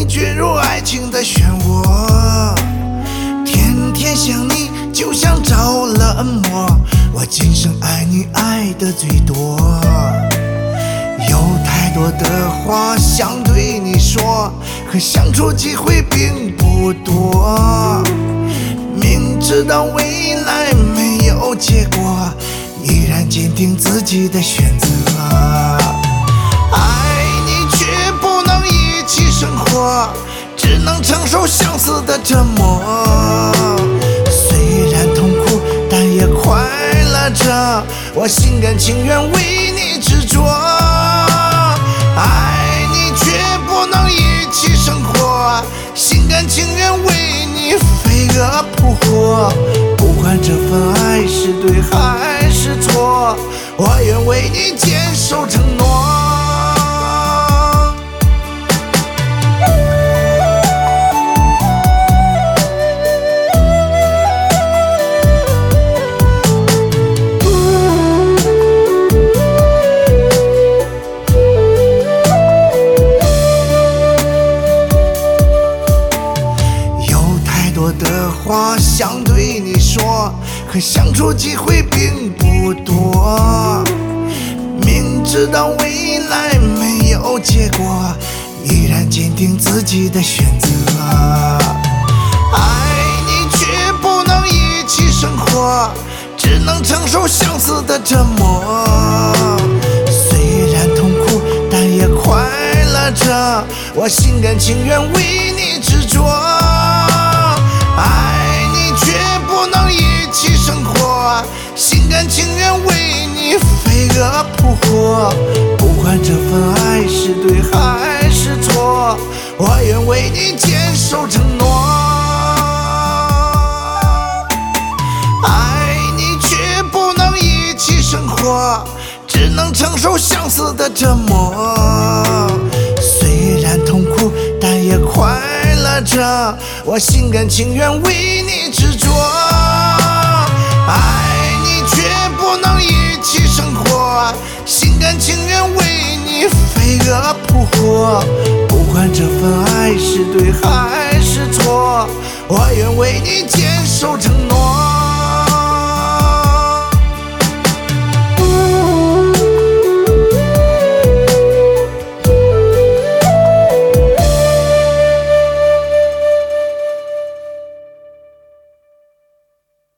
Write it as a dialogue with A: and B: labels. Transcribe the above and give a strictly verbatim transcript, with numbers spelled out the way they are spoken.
A: 你坠入爱情的漩涡，天天想你就像着了魔。我今生爱你爱的最多，有太多的话想对你说，可相处机会并不多。明知道未来没有结果，依然坚定自己的选择。爱你却不能一起生活，只能承受相思的折磨。虽然痛苦，但也快乐着，我心甘情愿为你执着。爱你却不能一起生活，心甘情愿为你飞蛾扑火。不管这份爱是对还是错，我愿为你坚守承诺。多的话想对你说，可相处机会并不多。明知道未来没有结果，依然坚定自己的选择。爱你却不能一起生活，只能承受相思的折磨。虽然痛苦，但也快乐着，我心甘情愿为你执着。爱你却不能一起生活，心甘情愿为你飞蛾扑火。不管这份爱是对还是错，我愿为你坚守承诺。爱你却不能一起生活，只能承受相思的折磨。虽然痛苦，但也快乐着，我心甘情愿为你执着。爱你却不能一起生活，心甘情愿为你飞蛾扑火。不管这份爱是对还是错，我愿为你坚守承诺。